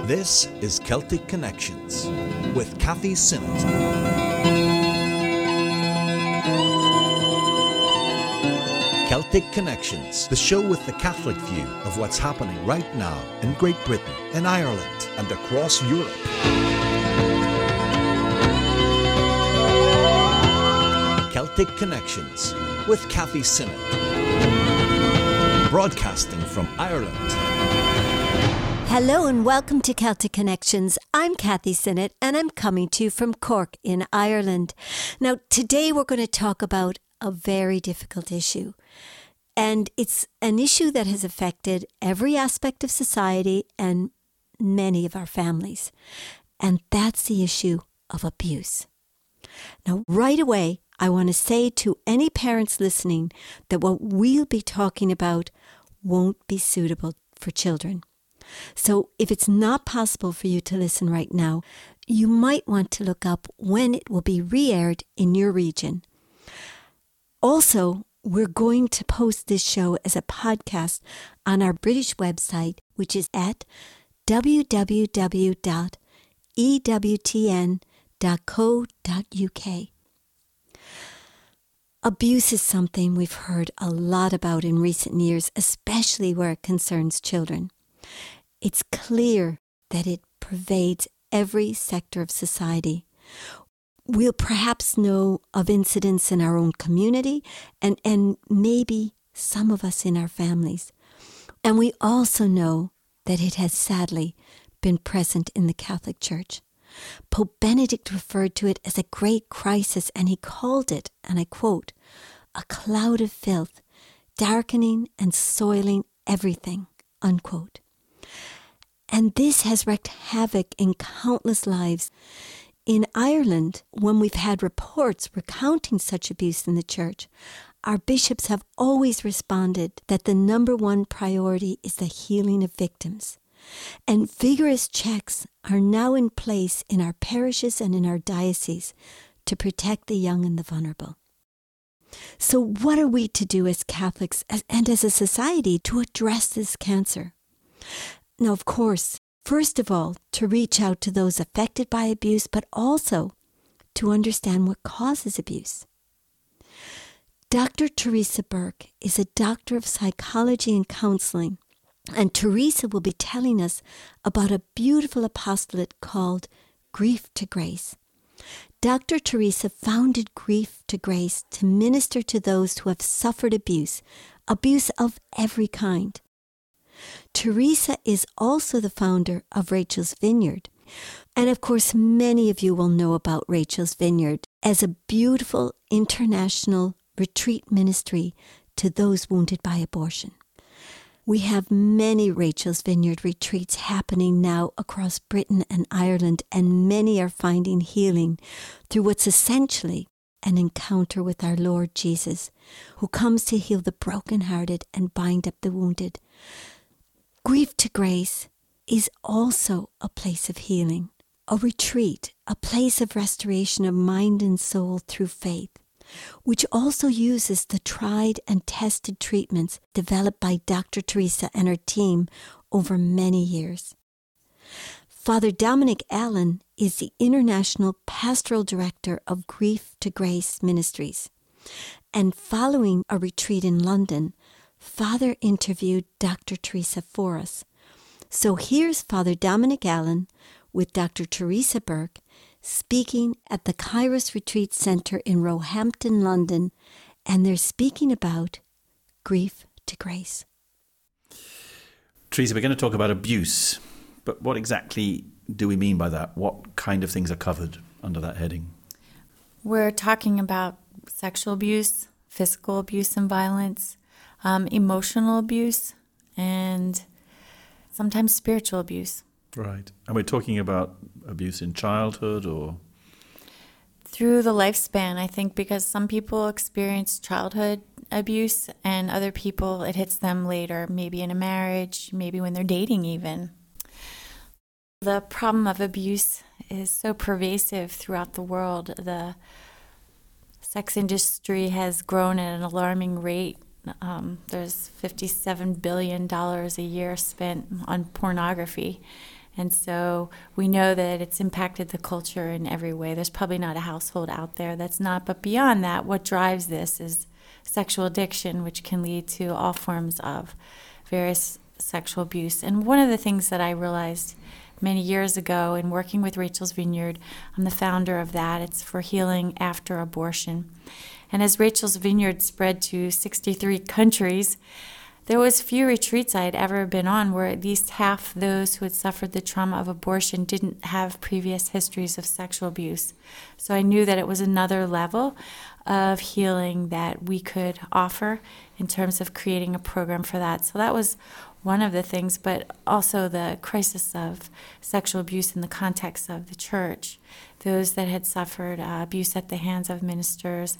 This is Celtic Connections with Kathy Sinnott. Celtic Connections, the show with the Catholic view of what's happening right now in Great Britain, in Ireland, and across Europe. Celtic Connections with Kathy Sinnott. Broadcasting from Ireland. Hello and welcome to Celtic Connections. I'm Kathy Sinnott and I'm coming to you from Cork in Ireland. Now, today we're going to talk about a very difficult issue. And it's an issue that has affected every aspect of society and many of our families. And that's the issue of abuse. Now, right away, I want to say to any parents listening that what we'll be talking about won't be suitable for children. So if it's not possible for you to listen right now, you might want to look up when it will be re-aired in your region. Also, we're going to post this show as a podcast on our British website, which is at www.ewtn.co.uk. Abuse is something we've heard a lot about in recent years, especially where it concerns children. It's clear that it pervades every sector of society. We'll perhaps know of incidents in our own community and maybe some of us in our families. And we also know that it has sadly been present in the Catholic Church. Pope Benedict referred to it as a great crisis, and he called it, and I quote, a cloud of filth, darkening and soiling everything, unquote. And this has wreaked havoc in countless lives. In Ireland, when we've had reports recounting such abuse in the church, our bishops have always responded that the number one priority is the healing of victims. And vigorous checks are now in place in our parishes and in our dioceses to protect the young and the vulnerable. So what are we to do as Catholics and as a society to address this cancer? Now, of course, first of all, to reach out to those affected by abuse, but also to understand what causes abuse. Dr. Teresa Burke is a doctor of psychology and counseling, and Teresa will be telling us about a beautiful apostolate called Grief to Grace. Dr. Teresa founded Grief to Grace to minister to those who have suffered abuse of every kind. Teresa is also the founder of Rachel's Vineyard. And of course, many of you will know about Rachel's Vineyard as a beautiful international retreat ministry to those wounded by abortion. We have many Rachel's Vineyard retreats happening now across Britain and Ireland, and many are finding healing through what's essentially an encounter with our Lord Jesus, who comes to heal the brokenhearted and bind up the wounded. Grief to Grace is also a place of healing, a retreat, a place of restoration of mind and soul through faith, which also uses the tried and tested treatments developed by Dr. Teresa and her team over many years. Father Dominic Allen is the International Pastoral Director of Grief to Grace Ministries. And following a retreat in London, Father interviewed Dr. Teresa for us. So here's Father Dominic Allen with Dr. Teresa Burke speaking at the Kairos Retreat Centre in Roehampton, London, and they're speaking about Grief to Grace. Teresa, we're going to talk about abuse, but what exactly do we mean by that? What kind of things are covered under that heading? We're talking about sexual abuse, physical abuse and violence, emotional abuse, and sometimes spiritual abuse. Right. And we're talking about abuse in childhood or? Through the lifespan, I think, because some people experience childhood abuse and other people, it hits them later, maybe in a marriage, maybe when they're dating even. The problem of abuse is so pervasive throughout the world. The sex industry has grown at an alarming rate. There's $57 billion a year spent on pornography. And so we know that it's impacted the culture in every way. There's probably not a household out there that's not. But beyond that, what drives this is sexual addiction, which can lead to all forms of various sexual abuse. And one of the things that I realized many years ago in working with Rachel's Vineyard, I'm the founder of that. It's for healing after abortion. And as Rachel's Vineyard spread to 63 countries, there was few retreats I had ever been on where at least half those who had suffered the trauma of abortion didn't have previous histories of sexual abuse. So I knew that it was another level of healing that we could offer in terms of creating a program for that. So that was one of the things, but also the crisis of sexual abuse in the context of the church. Those that had suffered abuse at the hands of ministers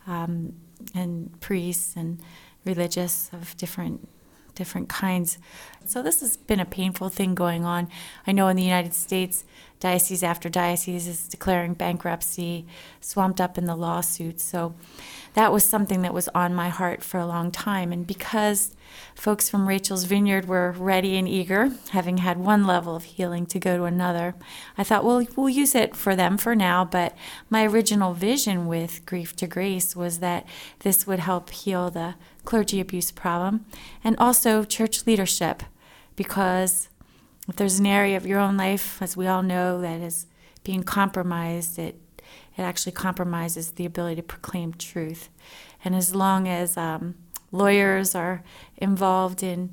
and priests and religious of different kinds. So this has been a painful thing going on. I know in the United States, diocese after diocese is declaring bankruptcy, swamped up in the lawsuits. So that was something that was on my heart for a long time. And because folks from Rachel's Vineyard were ready and eager, having had one level of healing to go to another, I thought, well, we'll use it for them for now. But my original vision with Grief to Grace was that this would help heal the clergy abuse problem and also church leadership, because if there's an area of your own life, as we all know, that is being compromised, it actually compromises the ability to proclaim truth. And as long as lawyers are involved in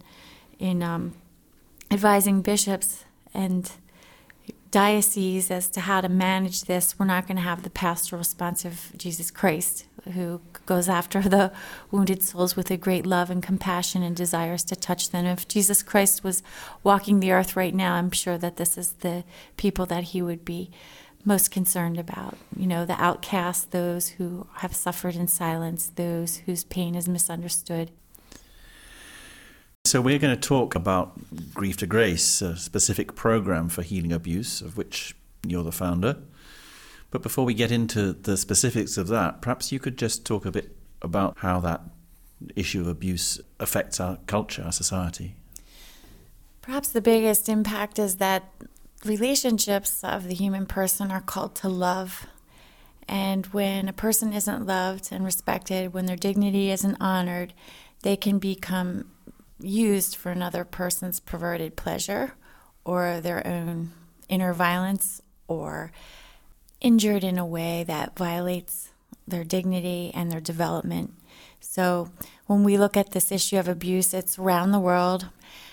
advising bishops and dioceses as to how to manage this, we're not going to have the pastoral response of Jesus Christ, who goes after the wounded souls with a great love and compassion and desires to touch them. If Jesus Christ was walking the earth right now, I'm sure that this is the people that he would be most concerned about. You know, the outcasts, those who have suffered in silence, those whose pain is misunderstood. So we're going to talk about Grief to Grace, a specific program for healing abuse, of which you're the founder. But before we get into the specifics of that, perhaps you could just talk a bit about how that issue of abuse affects our culture, our society. Perhaps the biggest impact is that relationships of the human person are called to love. And when a person isn't loved and respected, when their dignity isn't honored, they can become used for another person's perverted pleasure or their own inner violence, or injured in a way that violates their dignity and their development. So when we look at this issue of abuse, it's around the world.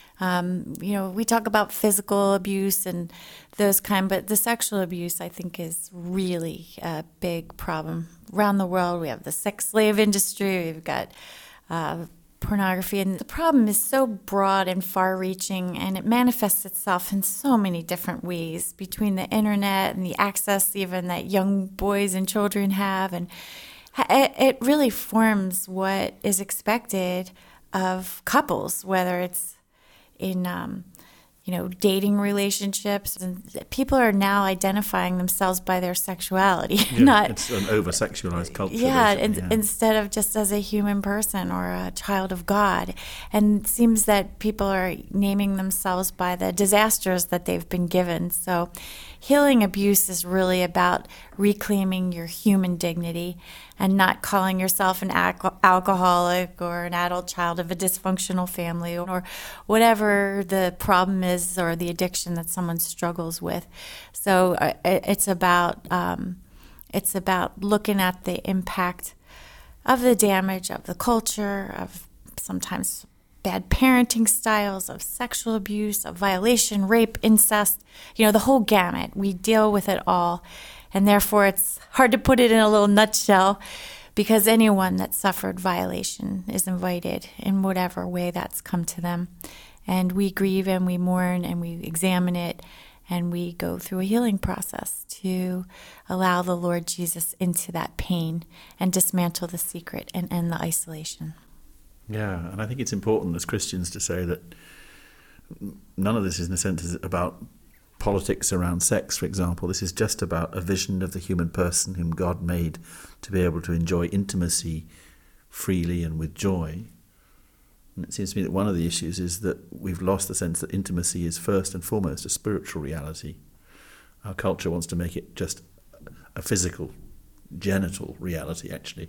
We talk about physical abuse and those kind, but the sexual abuse, I think, is really a big problem around the world. We have the sex slave industry, we've got pornography, and the problem is so broad and far-reaching, and it manifests itself in so many different ways between the internet and the access even that young boys and children have, and it really forms what is expected of couples, whether it's in dating relationships. And people are now identifying themselves by their sexuality. It's an over-sexualized culture. Instead of just as a human person or a child of God. And it seems that people are naming themselves by the disasters that they've been given. So healing abuse is really about reclaiming your human dignity and not calling yourself an alcoholic or an adult child of a dysfunctional family or whatever the problem is or the addiction that someone struggles with. So it's about looking at the impact of the damage of the culture, of sometimes bad parenting styles, of sexual abuse, of violation, rape, incest, the whole gamut. We deal with it all. And therefore, it's hard to put it in a little nutshell, because anyone that suffered violation is invited in whatever way that's come to them. And we grieve and we mourn and we examine it, and we go through a healing process to allow the Lord Jesus into that pain and dismantle the secret and end the isolation. Yeah, and I think it's important as Christians to say that none of this is, in a sense, about politics around sex, for example. This is just about a vision of the human person whom God made to be able to enjoy intimacy freely and with joy. And it seems to me that one of the issues is that we've lost the sense that intimacy is first and foremost a spiritual reality. Our culture wants to make it just a physical, genital reality, actually.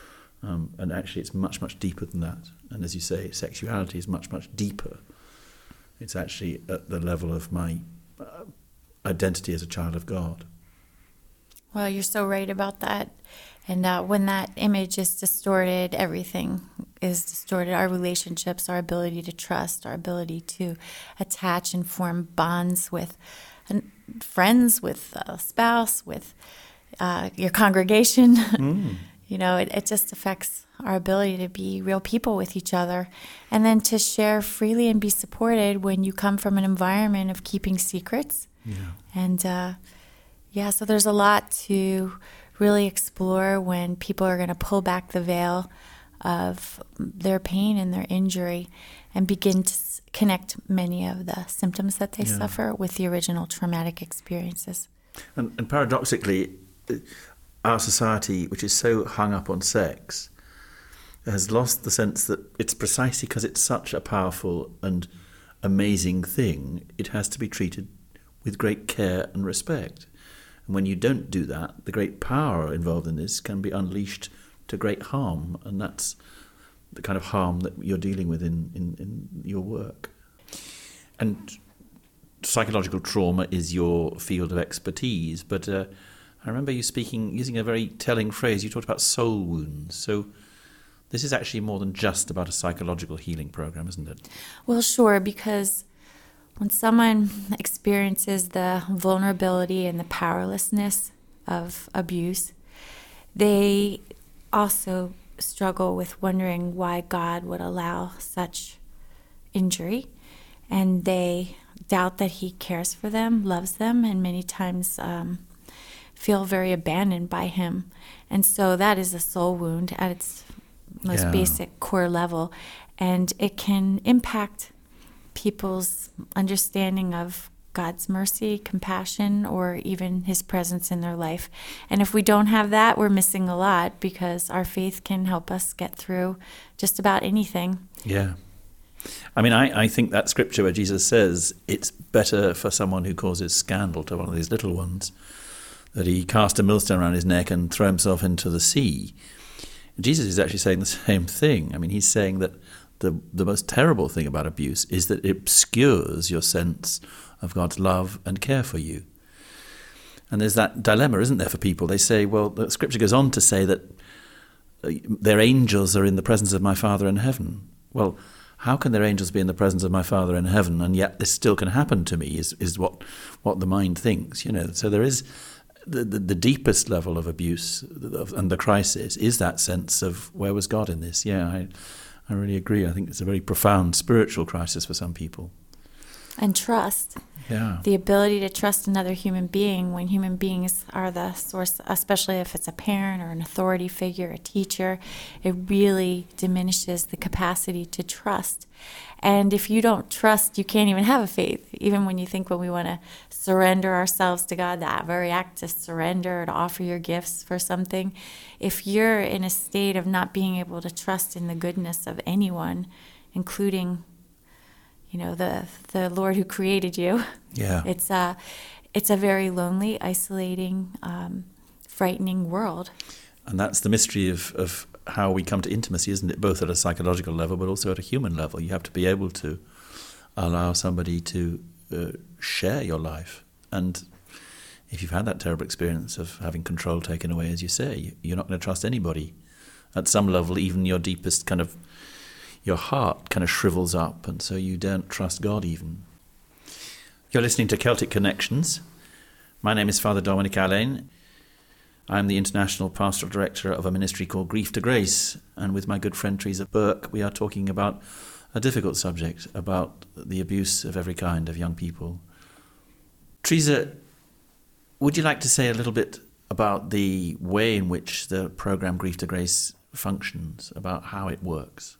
And actually it's much, much deeper than that. And as you say, sexuality is much, much deeper. It's actually at the level of my identity as a child of God. Well, you're so right about that. And when that image is distorted, everything is distorted. Our relationships, our ability to trust, our ability to attach and form bonds with friends, with a spouse, with your congregation. You know, it just affects our ability to be real people with each other. And then to share freely and be supported when you come from an environment of keeping secrets. Yeah. And so there's a lot to really explore when people are going to pull back the veil of their pain and their injury and begin to connect many of the symptoms that they suffer with the original traumatic experiences. And paradoxically, our society, which is so hung up on sex, has lost the sense that it's precisely because it's such a powerful and amazing thing, it has to be treated with great care and respect. And when you don't do that, the great power involved in this can be unleashed to great harm, and that's the kind of harm that you're dealing with in your work. And psychological trauma is your field of expertise, but I remember you using a very telling phrase. You talked about soul wounds. So this is actually more than just about a psychological healing program, isn't it? Well, sure, because when someone experiences the vulnerability and the powerlessness of abuse, they also struggle with wondering why God would allow such injury, and they doubt that He cares for them, loves them, and many times feel very abandoned by Him. And so that is a soul wound at its most basic core level, and it can impact people's understanding of God's mercy, compassion, or even His presence in their life. And if we don't have that, we're missing a lot, because our faith can help us get through just about anything. Yeah. I mean, I think that scripture where Jesus says it's better for someone who causes scandal to one of these little ones that he cast a millstone around his neck and throw himself into the sea. Jesus is actually saying the same thing. I mean, he's saying that the most terrible thing about abuse is that it obscures your sense of God's love and care for you. And there's that dilemma, isn't there, for people? They say, well, the scripture goes on to say that their angels are in the presence of my Father in heaven. Well, how can their angels be in the presence of my Father in heaven, and yet this still can happen to me, is what the mind thinks, you know. So there is the deepest level of abuse and the crisis is that sense of, where was God in this? Yeah, I really agree. I think it's a very profound spiritual crisis for some people. And trust. Yeah. The ability to trust another human being when human beings are the source, especially if it's a parent or an authority figure, a teacher, it really diminishes the capacity to trust. And if you don't trust, you can't even have a faith. Even when you think when we want to surrender ourselves to God, that very act to surrender, to offer your gifts for something, if you're in a state of not being able to trust in the goodness of anyone, including, you know, the Lord who created you, it's a very lonely, isolating, frightening world. And that's the mystery of how we come to intimacy, isn't it? Both at a psychological level, but also at a human level. You have to be able to allow somebody to share your life. And if you've had that terrible experience of having control taken away, as you say, you're not going to trust anybody. At some level, even your deepest kind of, your heart kind of shrivels up, and so you don't trust God even. You're listening to Celtic Connections. My name is Father Dominic Allain. I'm the International Pastoral Director of a ministry called Grief to Grace, and with my good friend Teresa Burke, we are talking about a difficult subject, about the abuse of every kind of young people. Teresa, would you like to say a little bit about the way in which the program Grief to Grace functions, about how it works?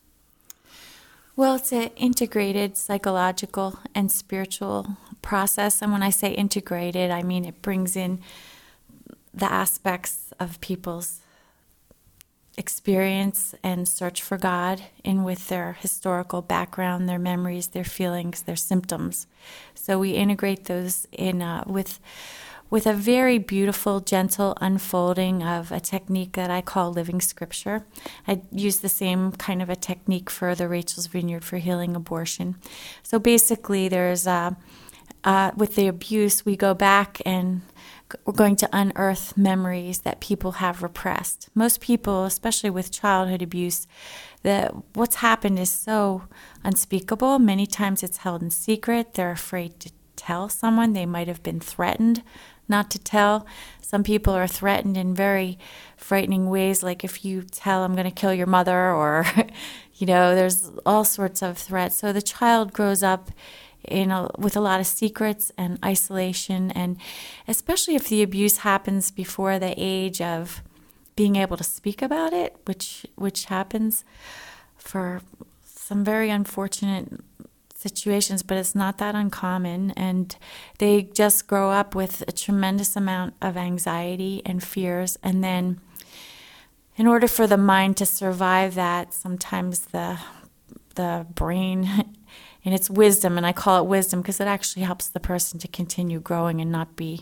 Well, it's an integrated psychological and spiritual process. And when I say integrated, I mean it brings in the aspects of people's experience and search for God in with their historical background, their memories, their feelings, their symptoms. So we integrate those in with a very beautiful, gentle unfolding of a technique that I call living scripture. I use the same kind of a technique for the Rachel's Vineyard for healing abortion. So basically there's with the abuse, we go back and we're going to unearth memories that people have repressed. Most people, especially with childhood abuse, that what's happened is so unspeakable. Many times it's held in secret. They're afraid to tell someone. They might have been threatened not to tell. Some people are threatened in very frightening ways, like if you tell, I'm going to kill your mother, or, there's all sorts of threats. So the child grows up with a lot of secrets and isolation, and especially if the abuse happens before the age of being able to speak about it, which happens for some very unfortunate situations, but it's not that uncommon, and they just grow up with a tremendous amount of anxiety and fears, and then in order for the mind to survive that, sometimes the brain in its wisdom, and I call it wisdom because it actually helps the person to continue growing and not be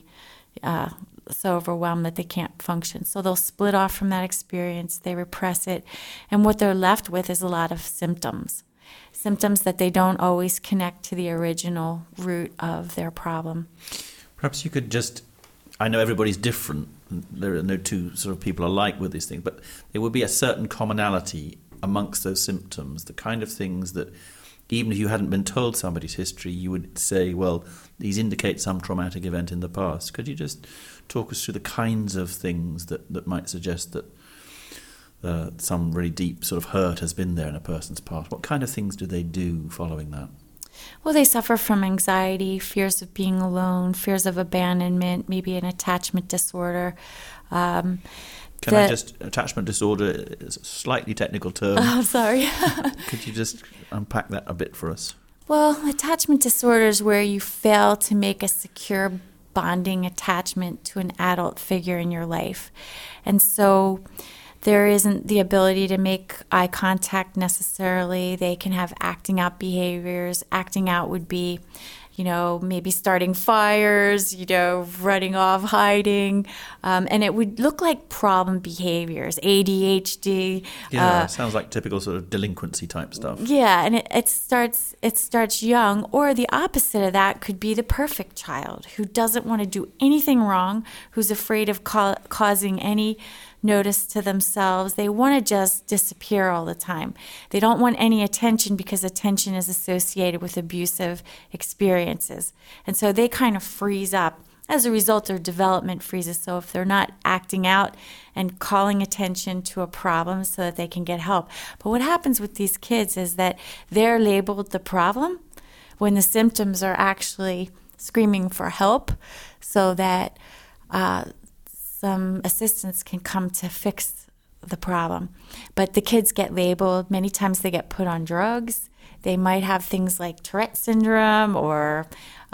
so overwhelmed that they can't function. So they'll split off from that experience, they repress it, and what they're left with is a lot of symptoms that they don't always connect to the original root of their problem. Perhaps you could just, I know everybody's different, there are no two sort of people alike with these things, but there would be a certain commonality amongst those symptoms, the kind of things that even if you hadn't been told somebody's history, you would say, well, these indicate some traumatic event in the past. Could you just talk us through the kinds of things that might suggest that some really deep sort of hurt has been there in a person's past? What kind of things do they do following that? Well, they suffer from anxiety, fears of being alone, fears of abandonment, maybe an attachment disorder. Attachment disorder is a slightly technical term. Oh, sorry. Could you just unpack that a bit for us? Well, attachment disorder is where you fail to make a secure bonding attachment to an adult figure in your life. And so there isn't the ability to make eye contact necessarily. They can have acting out behaviors. Acting out would be, maybe starting fires, running off, hiding. And it would look like problem behaviors, ADHD. Yeah, sounds like typical sort of delinquency type stuff. Yeah, and it starts young. Or the opposite of that could be the perfect child who doesn't want to do anything wrong, who's afraid of causing any notice to themselves. They want to just disappear all the time. They don't want any attention because attention is associated with abusive experiences. And so they kind of freeze up. As a result, their development freezes. So if they're not acting out and calling attention to a problem so that they can get help. But what happens with these kids is that they're labeled the problem when the symptoms are actually screaming for help, so that some assistance can come to fix the problem. But the kids get labeled. Many times they get put on drugs. They might have things like Tourette syndrome or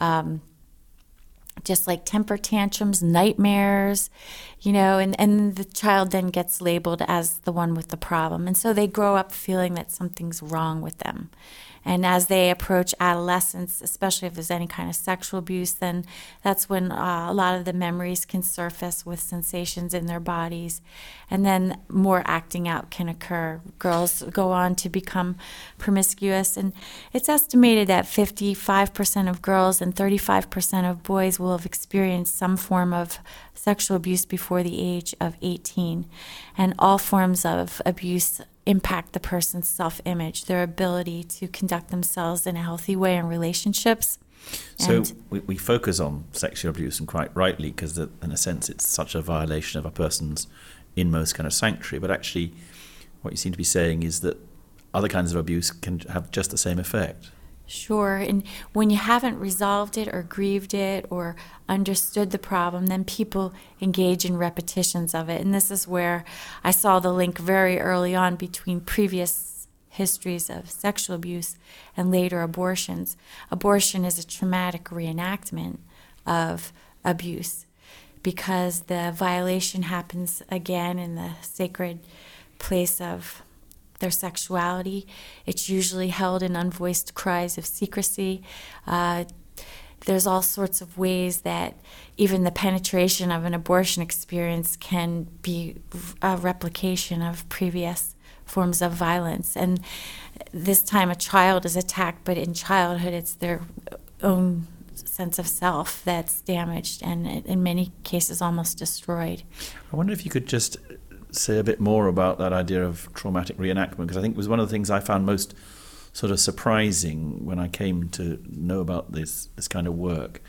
just like temper tantrums, nightmares, and the child then gets labeled as the one with the problem. And so they grow up feeling that something's wrong with them. And as they approach adolescence, especially if there's any kind of sexual abuse, then that's when a lot of the memories can surface with sensations in their bodies. And then more acting out can occur. Girls go on to become promiscuous. And it's estimated that 55% of girls and 35% of boys will have experienced some form of sexual abuse before the age of 18. And all forms of abuse impact the person's self-image, their ability to conduct themselves in a healthy way in relationships. So we focus on sexual abuse, and quite rightly, because in a sense it's such a violation of a person's inmost kind of sanctuary. But actually what you seem to be saying is that other kinds of abuse can have just the same effect. Sure, and when you haven't resolved it or grieved it or understood the problem, then people engage in repetitions of it. And this is where I saw the link very early on between previous histories of sexual abuse and later abortions. Abortion is a traumatic reenactment of abuse because the violation happens again in the sacred place of their sexuality. It's usually held in unvoiced cries of secrecy. There's all sorts of ways that even the penetration of an abortion experience can be a replication of previous forms of violence. And this time a child is attacked, but in childhood it's their own sense of self that's damaged and in many cases almost destroyed. I wonder if you could just say a bit more about that idea of traumatic reenactment, because I think it was one of the things I found most sort of surprising when I came to know about this kind of work.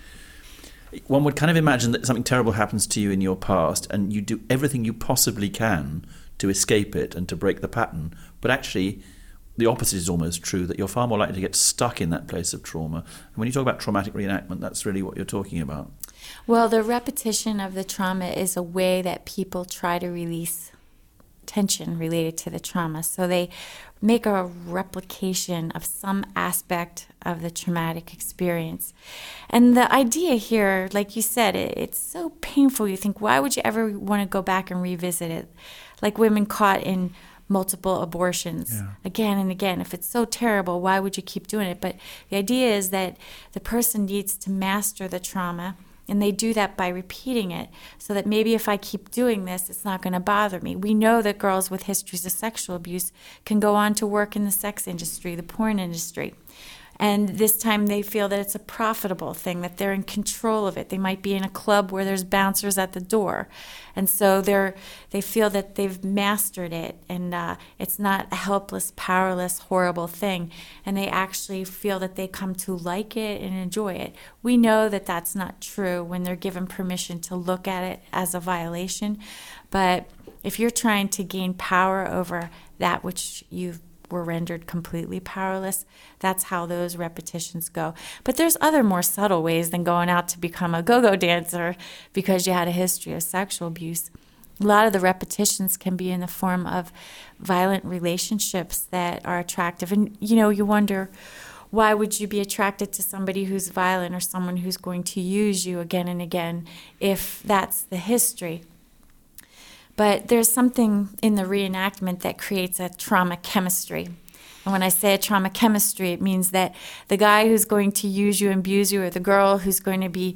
One would kind of imagine that something terrible happens to you in your past and you do everything you possibly can to escape it and to break the pattern, but actually the opposite is almost true, that you're far more likely to get stuck in that place of trauma. And when you talk about traumatic reenactment, that's really what you're talking about. Well, the repetition of the trauma is a way that people try to release tension related to the trauma. So they make a replication of some aspect of the traumatic experience. And the idea here, like you said, it's so painful. You think, why would you ever want to go back and revisit it? Like women caught in multiple abortions again and again. If it's so terrible, why would you keep doing it? But the idea is that the person needs to master the trauma, and they do that by repeating it, so that maybe if I keep doing this, it's not going to bother me. We know that girls with histories of sexual abuse can go on to work in the sex industry, the porn industry. And this time they feel that it's a profitable thing, that they're in control of it. They might be in a club where there's bouncers at the door. And so they feel that they've mastered it, and it's not a helpless, powerless, horrible thing. And they actually feel that they come to like it and enjoy it. We know that that's not true when they're given permission to look at it as a violation. But if you're trying to gain power over that which you've were rendered completely powerless, that's how those repetitions go. But there's other more subtle ways than going out to become a go-go dancer because you had a history of sexual abuse. A lot of the repetitions can be in the form of violent relationships that are attractive. And, you wonder, why would you be attracted to somebody who's violent or someone who's going to use you again and again if that's the history? But there's something in the reenactment that creates a trauma chemistry. And when I say a trauma chemistry, it means that the guy who's going to use you and abuse you, or the girl who's going to be,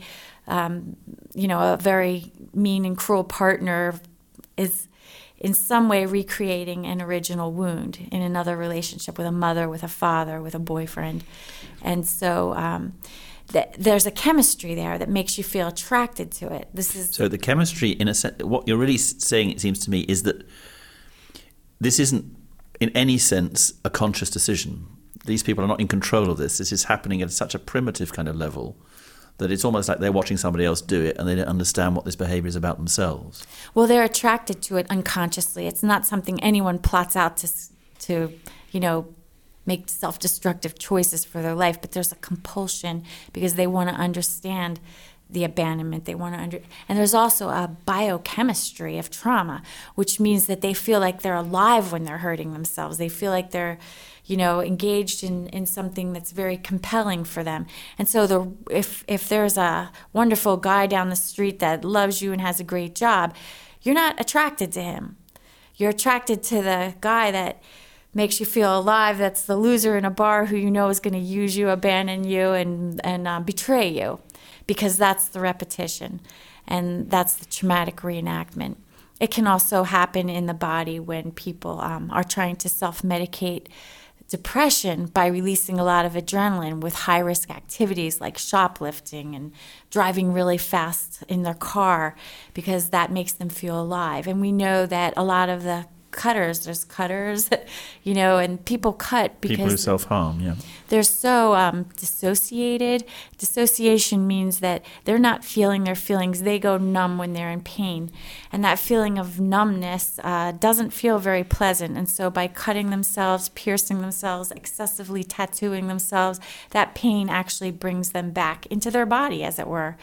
a very mean and cruel partner, is in some way recreating an original wound in another relationship with a mother, with a father, with a boyfriend. And so there's a chemistry there that makes you feel attracted to it. So the chemistry, in a sense, what you're really saying, it seems to me, is that this isn't in any sense a conscious decision. These people are not in control of this. This is happening at such a primitive kind of level that it's almost like they're watching somebody else do it and they don't understand what this behavior is about themselves. Well, they're attracted to it unconsciously. It's not something anyone plots out to make self-destructive choices for their life, but there's a compulsion because they want to understand the abandonment. And there's also a biochemistry of trauma, which means that they feel like they're alive when they're hurting themselves. They feel like they're, engaged in something that's very compelling for them. And so if there's a wonderful guy down the street that loves you and has a great job, you're not attracted to him. You're attracted to the guy that makes you feel alive, that's the loser in a bar who is going to use you, abandon you, and betray you, because that's the repetition, and that's the traumatic reenactment. It can also happen in the body when people are trying to self-medicate depression by releasing a lot of adrenaline with high-risk activities like shoplifting and driving really fast in their car, because that makes them feel alive. And we know that a lot of the there's cutters, and people cut because people who self-harm, they're so dissociated. Dissociation means that they're not feeling their feelings. They go numb when they're in pain. And that feeling of numbness doesn't feel very pleasant. And so by cutting themselves, piercing themselves, excessively tattooing themselves, that pain actually brings them back into their body, as it were.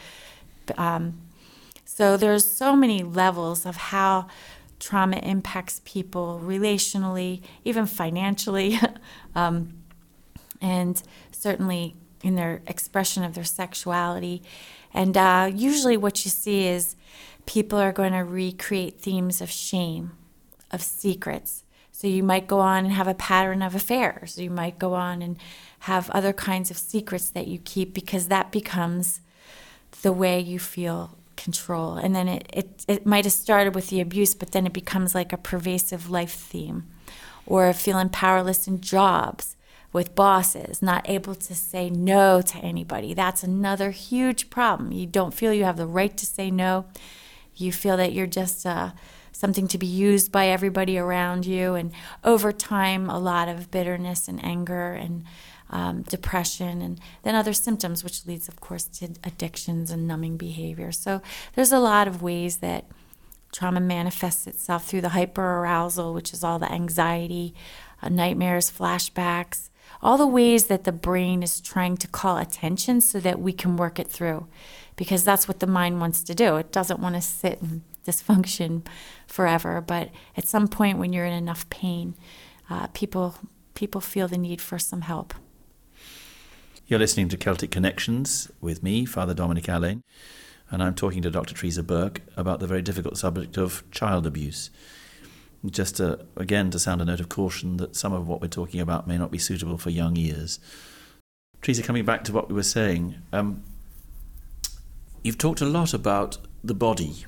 So there's so many levels of how trauma impacts people relationally, even financially, and certainly in their expression of their sexuality. And usually what you see is people are going to recreate themes of shame, of secrets, So you might go on and have a pattern of affairs. You might go on and have other kinds of secrets that you keep because that becomes the way you feel control. And then it might have started with the abuse, but then it becomes like a pervasive life theme. Or feeling powerless in jobs, with bosses, not able to say no to anybody. That's another huge problem. You don't feel you have the right to say no. You feel that you're just something to be used by everybody around you. And over time, a lot of bitterness and anger and depression, and then other symptoms, which leads, of course, to addictions and numbing behavior. So there's a lot of ways that trauma manifests itself through the hyperarousal, which is all the anxiety, nightmares, flashbacks, all the ways that the brain is trying to call attention so that we can work it through, because that's what the mind wants to do. It doesn't want to sit in dysfunction forever, but at some point when you're in enough pain, people feel the need for some help. You're listening to Celtic Connections with me, Father Dominic Alleyne, and I'm talking to Dr. Teresa Burke about the very difficult subject of child abuse. Just again to sound a note of caution that some of what we're talking about may not be suitable for young ears. Teresa, coming back to what we were saying, you've talked a lot about the body,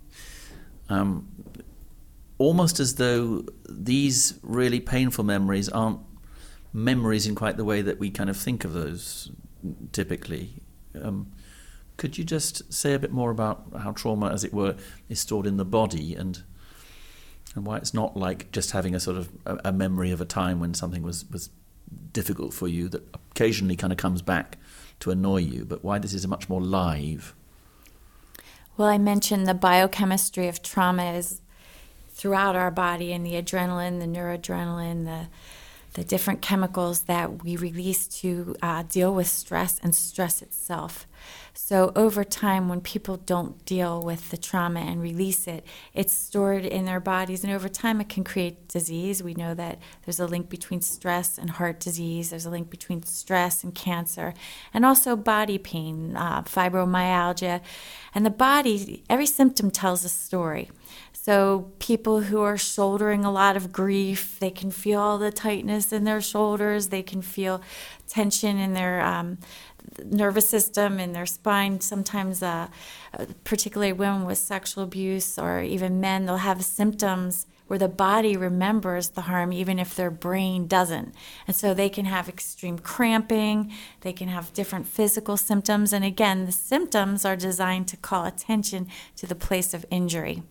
almost as though these really painful memories aren't memories in quite the way that we kind of think of those typically. Could you just say a bit more about how trauma, as it were, is stored in the body and why it's not like just having a sort of a memory of a time when something was difficult for you that occasionally kind of comes back to annoy you, but why this is much more live? Well, I mentioned the biochemistry of trauma is throughout our body, and the adrenaline, the noradrenaline, the different chemicals that we release to deal with stress and stress itself. So over time, when people don't deal with the trauma and release it, it's stored in their bodies, and over time it can create disease. We know that there's a link between stress and heart disease. There's a link between stress and cancer, and also body pain, fibromyalgia. And the body, every symptom tells a story. So people who are shouldering a lot of grief, they can feel all the tightness in their shoulders. They can feel tension in their nervous system, in their spine. Sometimes, particularly women with sexual abuse or even men, they'll have symptoms where the body remembers the harm even if their brain doesn't. And so they can have extreme cramping, they can have different physical symptoms. And again, the symptoms are designed to call attention to the place of injury.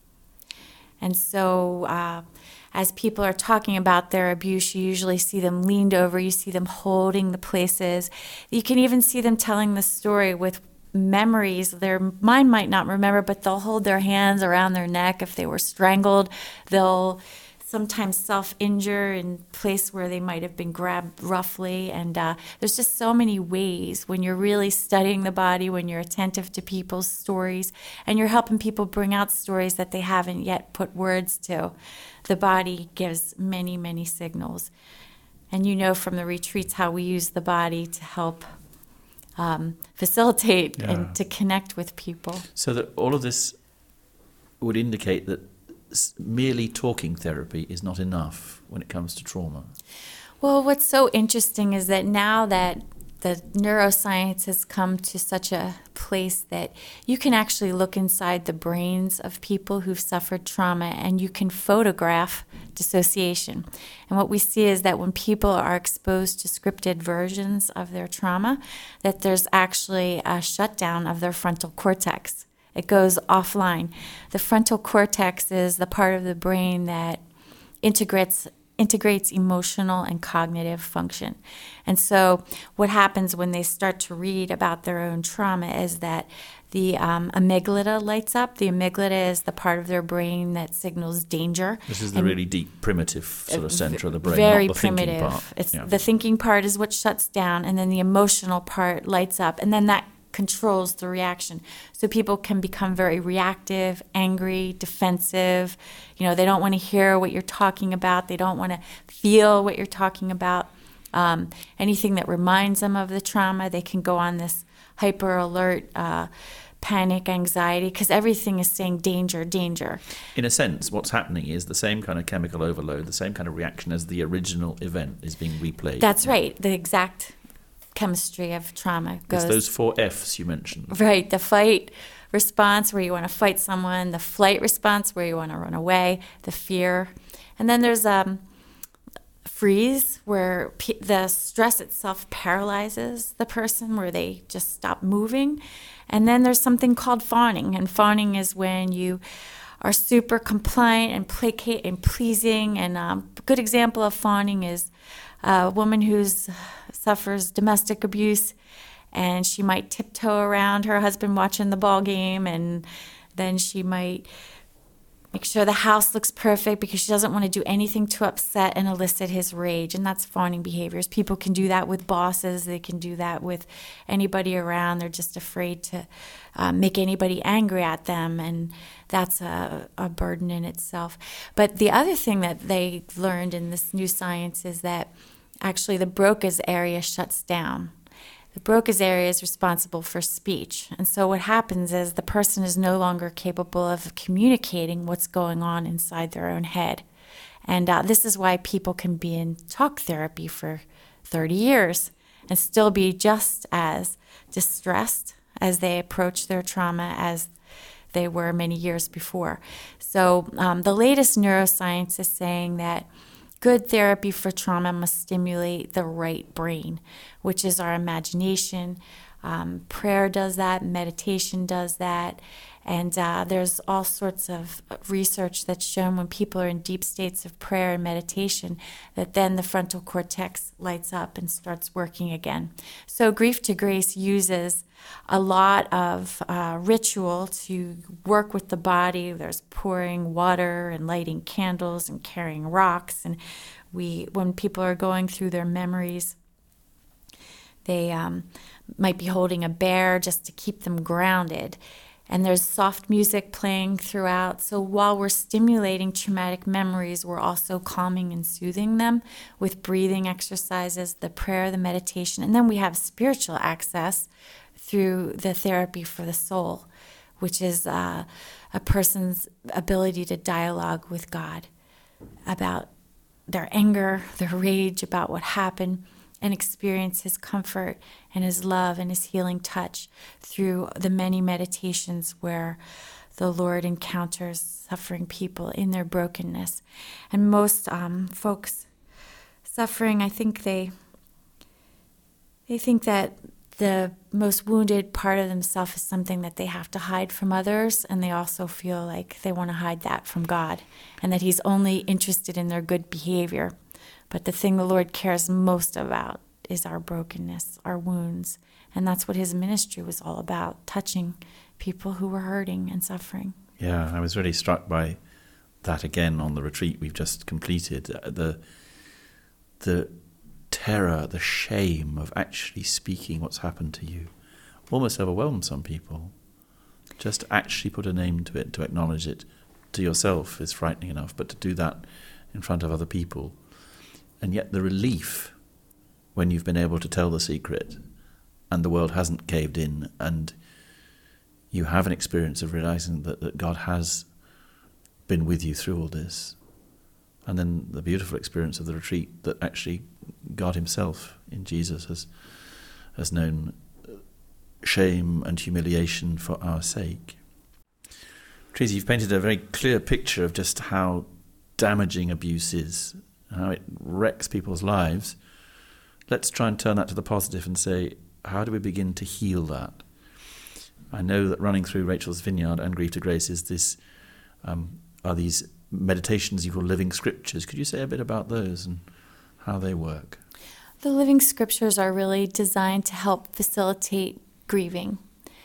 And so as people are talking about their abuse, you usually see them leaned over, you see them holding the places. You can even see them telling the story with memories. Their mind might not remember, but they'll hold their hands around their neck. If they were strangled, they'll sometimes self-injure in place where they might have been grabbed roughly. And there's just so many ways when you're really studying the body, when you're attentive to people's stories, and you're helping people bring out stories that they haven't yet put words to. The body gives many, many signals. And you know from the retreats how we use the body to help facilitate and to connect with people. So that all of this would indicate that merely talking therapy is not enough when it comes to trauma. Well, what's so interesting is that now that the neuroscience has come to such a place that you can actually look inside the brains of people who've suffered trauma and you can photograph dissociation. And what we see is that when people are exposed to scripted versions of their trauma, that there's actually a shutdown of their frontal cortex. It goes offline. The frontal cortex is the part of the brain that integrates emotional and cognitive function. And so what happens when they start to read about their own trauma is that the amygdala lights up. The amygdala is the part of their brain that signals danger. This is the really deep, primitive sort of center of the brain, very not the primitive. Thinking part. It's the thinking part is what shuts down, and then the emotional part lights up, and then that controls the reaction. So people can become very reactive, angry, defensive. You know, they don't want to hear what you're talking about. They don't want to feel what you're talking about. Anything that reminds them of the trauma, they can go on this hyper alert panic, anxiety, because everything is saying danger, danger. In a sense, what's happening is the same kind of chemical overload, the same kind of reaction as the original event is being replayed. That's right. The exact chemistry of trauma goes. It's those 4 Fs you mentioned. Right. The fight response, where you want to fight someone, the flight response, where you want to run away, the fear. And then there's freeze, where the stress itself paralyzes the person, where they just stop moving. And then there's something called fawning. And fawning is when you are super compliant and placate and pleasing. And a good example of fawning is a woman who suffers domestic abuse, and she might tiptoe around her husband watching the ball game, and then she might make sure the house looks perfect because she doesn't want to do anything to upset and elicit his rage. And that's fawning behaviors. People can do that with bosses. They can do that with anybody around. They're just afraid to make anybody angry at them. And that's a burden in itself. But the other thing that they learned in this new science is that actually the Broca's area shuts down. The Broca's area is responsible for speech. And so what happens is the person is no longer capable of communicating what's going on inside their own head. And this is why people can be in talk therapy for 30 years and still be just as distressed as they approach their trauma as they were many years before. So the latest neuroscience is saying that good therapy for trauma must stimulate the right brain, which is our imagination. Prayer does that, meditation does that, and there's all sorts of research that's shown when people are in deep states of prayer and meditation that then the frontal cortex lights up and starts working again. So Grief to Grace uses a lot of ritual to work with the body. There's pouring water and lighting candles and carrying rocks. And when people are going through their memories, they might be holding a bear just to keep them grounded. And there's soft music playing throughout. So while we're stimulating traumatic memories, we're also calming and soothing them with breathing exercises, the prayer, the meditation. And then we have spiritual access through the therapy for the soul, which is a person's ability to dialogue with God about their anger, their rage, about what happened, and experience his comfort and his love and his healing touch through the many meditations where the Lord encounters suffering people in their brokenness. And most folks suffering, I think they think that the most wounded part of themselves is something that they have to hide from others, and they also feel like they want to hide that from God, and that he's only interested in their good behavior. But the thing the Lord cares most about is our brokenness, our wounds, and that's what his ministry was all about, touching people who were hurting and suffering. Yeah, I was really struck by that again on the retreat we've just completed. The terror, the shame of actually speaking what's happened to you almost overwhelmed some people. Just to actually put a name to it, to acknowledge it to yourself is frightening enough, but to do that in front of other people. And yet the relief when you've been able to tell the secret and the world hasn't caved in and you have an experience of realizing that God has been with you through all this. And then the beautiful experience of the retreat that actually God himself in Jesus has known shame and humiliation for our sake. Tracy, you've painted a very clear picture of just how damaging abuse is, how it wrecks people's lives. Let's try and turn that to the positive and say, how do we begin to heal that? I know that running through Rachel's Vineyard and Grief to Grace is this, are these meditations you call living scriptures. Could you say a bit about those and how they work? The living scriptures are really designed to help facilitate grieving,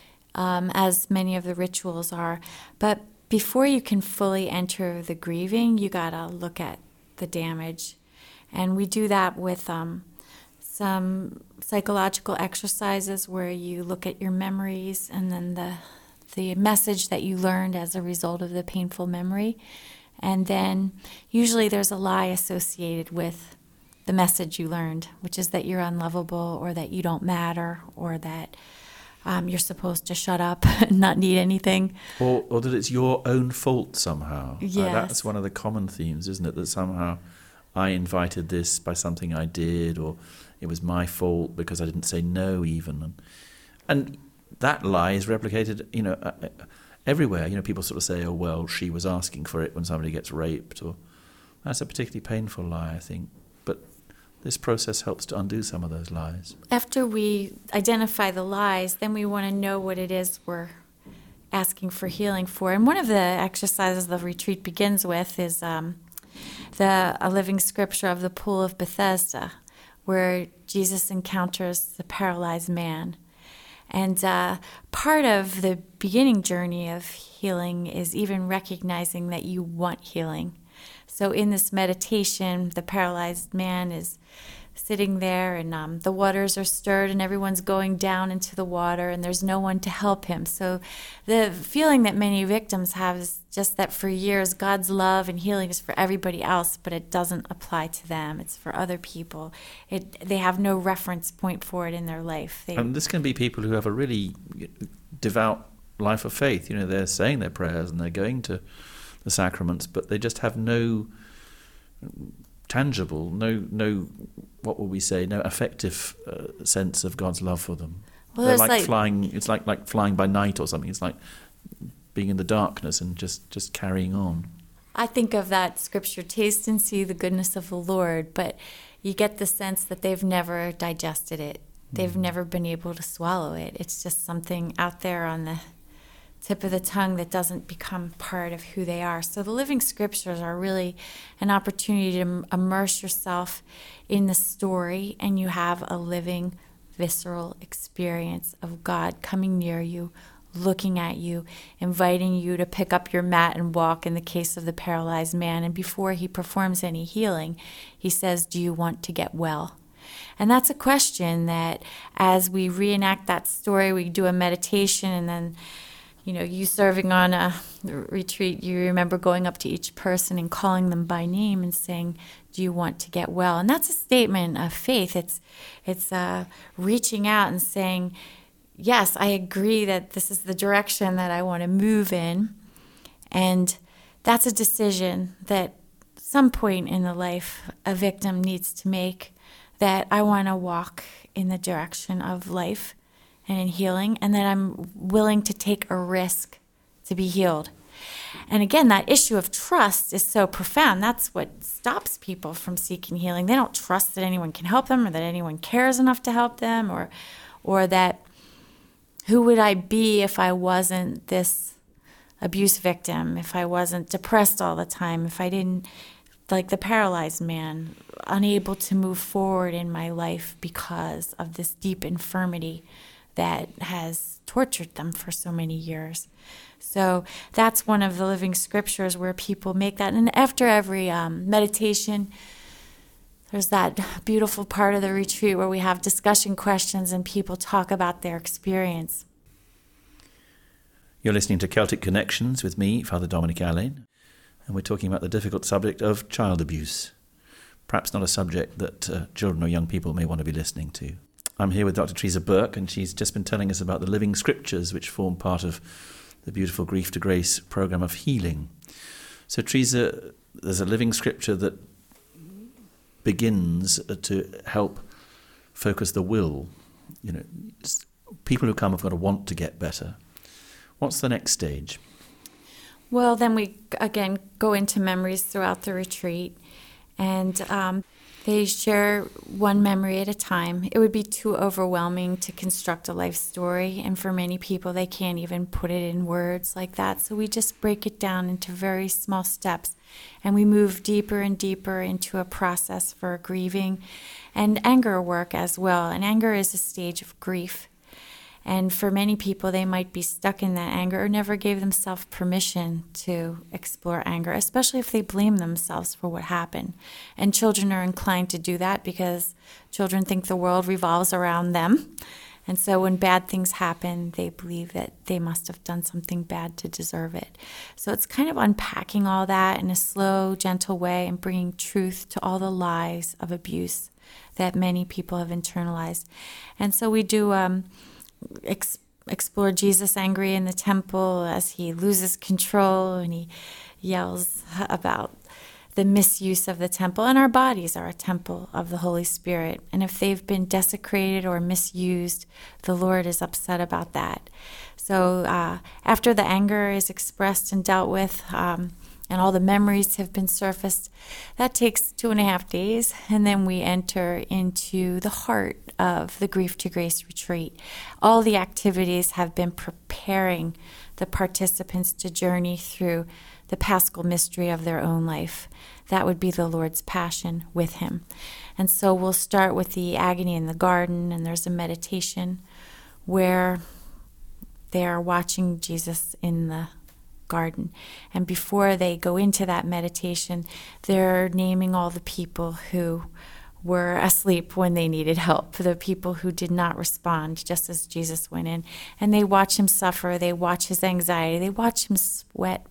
as many of the rituals are. But before you can fully enter the grieving, you got to look at the damage. And we do that with some psychological exercises where you look at your memories and then the message that you learned as a result of the painful memory. And then usually there's a lie associated with the message you learned, which is that you're unlovable or that you don't matter or that you're supposed to shut up and not need anything. Or that it's your own fault somehow. Yes. That's one of the common themes, isn't it? That somehow I invited this by something I did, or it was my fault because I didn't say no even. And that lie is replicated, everywhere. People sort of say, oh, well, she was asking for it when somebody gets raped. Or that's a particularly painful lie, I think. But this process helps to undo some of those lies. After we identify the lies, then we want to know what it is we're asking for healing for. And one of the exercises the retreat begins with is a living scripture of the Pool of Bethesda, where Jesus encounters the paralyzed man. And part of the beginning journey of healing is even recognizing that you want healing. So in this meditation, the paralyzed man is sitting there, and the waters are stirred, and everyone's going down into the water, and there's no one to help him. So the feeling that many victims have is just that for years, God's love and healing is for everybody else, but it doesn't apply to them. It's for other people. They have no reference point for it in their life. And this can be people who have a really devout life of faith. They're saying their prayers and they're going to the sacraments, but they just have no tangible, no what will we say, no affective sense of God's love for them. Well, they're like flying. It's like flying by night or something. It's like being in the darkness and just carrying on. I think of that scripture, taste and see the goodness of the Lord, but you get the sense that they've never digested it. They've never been able to swallow it. It's just something out there on the tip of the tongue that doesn't become part of who they are. So the living scriptures are really an opportunity to immerse yourself in the story, and you have a living, visceral experience of God coming near you, looking at you, inviting you to pick up your mat and walk in the case of the paralyzed man. And before he performs any healing, he says, do you want to get well? And that's a question that as we reenact that story, we do a meditation, and then you serving on a retreat, you remember going up to each person and calling them by name and saying, do you want to get well? And that's a statement of faith. It's reaching out and saying, yes, I agree that this is the direction that I want to move in. And that's a decision that some point in the life a victim needs to make, that I want to walk in the direction of life and in healing, and that I'm willing to take a risk to be healed. And again, that issue of trust is so profound. That's what stops people from seeking healing. They don't trust that anyone can help them, or that anyone cares enough to help them, or that who would I be if I wasn't this abuse victim, if I wasn't depressed all the time, if I didn't, like the paralyzed man, unable to move forward in my life because of this deep infirmity that has tortured them for so many years. So that's one of the living scriptures where people make that. And after every meditation, there's that beautiful part of the retreat where we have discussion questions and people talk about their experience. You're listening to Celtic Connections with me, Father Dominic Allain, and we're talking about the difficult subject of child abuse. Perhaps not a subject that children or young people may want to be listening to. I'm here with Dr. Teresa Burke, and she's just been telling us about the living scriptures which form part of the beautiful Grief to Grace program of healing. So, Teresa, there's a living scripture that begins to help focus the will. People who come have got to want to get better. What's the next stage? Well, then we, again, go into memories throughout the retreat, and they share one memory at a time. It would be too overwhelming to construct a life story, and for many people, they can't even put it in words like that. So we just break it down into very small steps, and we move deeper and deeper into a process for grieving and anger work as well. And anger is a stage of grief. And for many people, they might be stuck in that anger or never gave themselves permission to explore anger, especially if they blame themselves for what happened. And children are inclined to do that because children think the world revolves around them. And so when bad things happen, they believe that they must have done something bad to deserve it. So it's kind of unpacking all that in a slow, gentle way and bringing truth to all the lies of abuse that many people have internalized. And so we do explore Jesus angry in the temple as he loses control and he yells about the misuse of the temple. And our bodies are a temple of the Holy Spirit. And if they've been desecrated or misused, the Lord is upset about that. So after the anger is expressed and dealt with, and all the memories have been surfaced, that takes 2.5 days. And then we enter into the heart of the Grief to Grace retreat. All the activities have been preparing the participants to journey through the paschal mystery of their own life. That would be the Lord's passion with him. And so we'll start with the agony in the garden, and there's a meditation where they are watching Jesus in the garden. And before they go into that meditation, they're naming all the people who were asleep when they needed help, the people who did not respond just as Jesus went in. And they watch him suffer, they watch his anxiety, they watch him sweat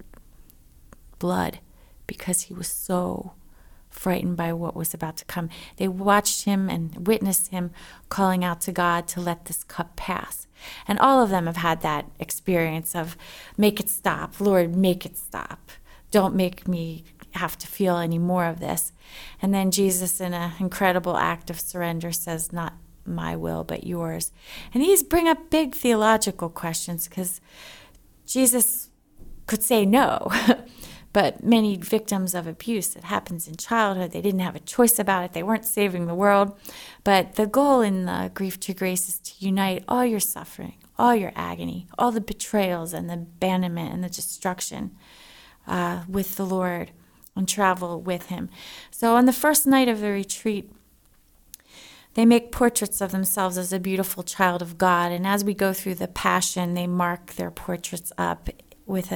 blood because he was so frightened by what was about to come. They watched him and witnessed him calling out to God to let this cup pass. And all of them have had that experience of, make it stop, Lord, make it stop. Don't make me have to feel any more of this. And then Jesus, in an incredible act of surrender, says, not my will, but yours. And these bring up big theological questions because Jesus could say no. But many victims of abuse, it happens in childhood, they didn't have a choice about it. They weren't saving the world. But the goal in the Grief to Grace is to unite all your suffering, all your agony, all the betrayals and the abandonment and the destruction with the Lord and travel with him. So on the first night of the retreat, they make portraits of themselves as a beautiful child of God. And as we go through the Passion, they mark their portraits up with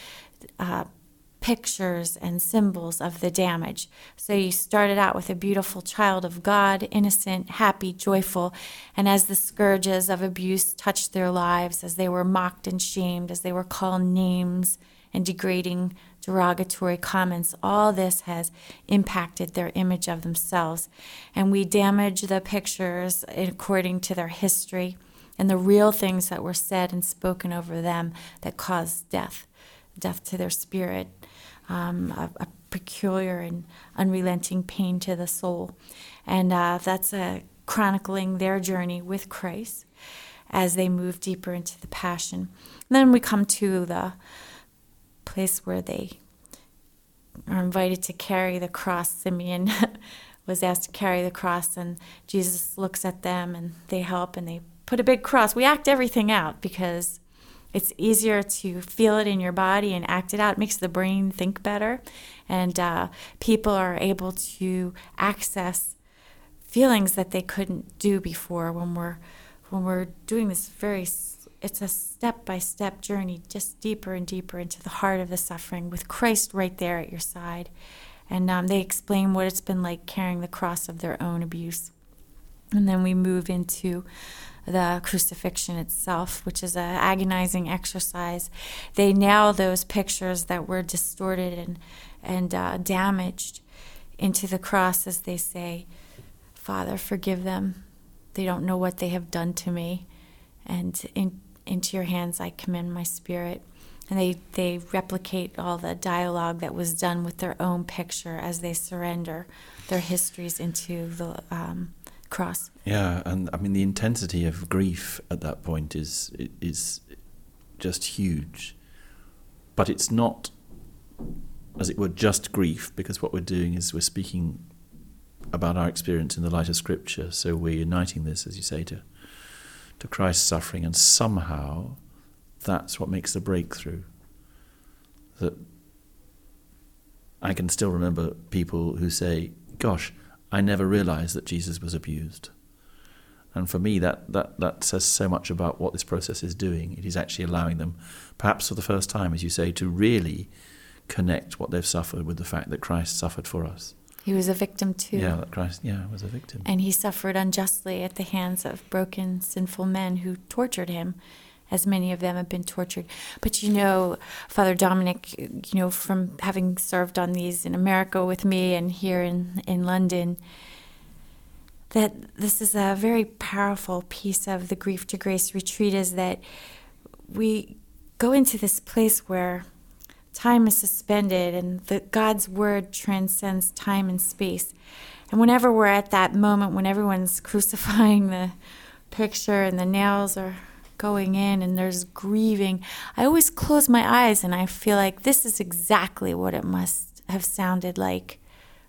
pictures and symbols of the damage. So you started out with a beautiful child of God, innocent, happy, joyful, and as the scourges of abuse touched their lives, as they were mocked and shamed, as they were called names and degrading, derogatory comments, all this has impacted their image of themselves. And we damage the pictures according to their history and the real things that were said and spoken over them that caused death to their spirit, a peculiar and unrelenting pain to the soul. And that's chronicling their journey with Christ as they move deeper into the Passion. And then we come to the place where they are invited to carry the cross. Simeon was asked to carry the cross, and Jesus looks at them, and they help, and they put a big cross. We act everything out because it's easier to feel it in your body and act it out. It makes the brain think better. And people are able to access feelings that they couldn't do before when we're doing this it's a step-by-step journey, just deeper and deeper into the heart of the suffering with Christ right there at your side. And they explain what it's been like carrying the cross of their own abuse. And then we move into the crucifixion itself, which is an agonizing exercise. They nail those pictures that were distorted and damaged into the cross as they say, Father, forgive them. They don't know what they have done to me. And into your hands I commend my spirit. And they replicate all the dialogue that was done with their own picture as they surrender their histories into the cross. Yeah, and I mean the intensity of grief at that point is just huge. But it's not, as it were, just grief, because what we're doing is we're speaking about our experience in the light of Scripture. So we're uniting this, as you say, to Christ's suffering, and somehow that's what makes the breakthrough. That I can still remember people who say, gosh, I never realized that Jesus was abused. And for me, that says so much about what this process is doing. It is actually allowing them, perhaps for the first time, as you say, to really connect what they've suffered with the fact that Christ suffered for us. He was a victim too. Yeah, that Christ, was a victim. And he suffered unjustly at the hands of broken, sinful men who tortured him, as many of them have been tortured. But Father Dominic, from having served on these in America with me and here in London, that this is a very powerful piece of the Grief to Grace retreat, is that we go into this place where time is suspended and God's word transcends time and space. And whenever we're at that moment when everyone's crucifying the picture and the nails are going in and there's grieving, I always close my eyes and I feel like this is exactly what it must have sounded like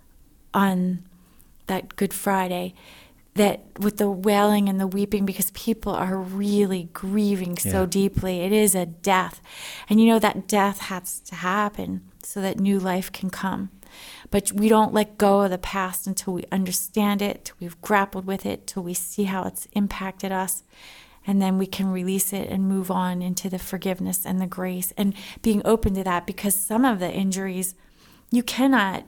on that Good Friday, that with the wailing and the weeping, because people are really grieving so deeply. It is a death. And that death has to happen so that new life can come. But we don't let go of the past until we understand it, till we've grappled with it, till we see how it's impacted us. And then we can release it and move on into the forgiveness and the grace and being open to that, because some of the injuries you cannot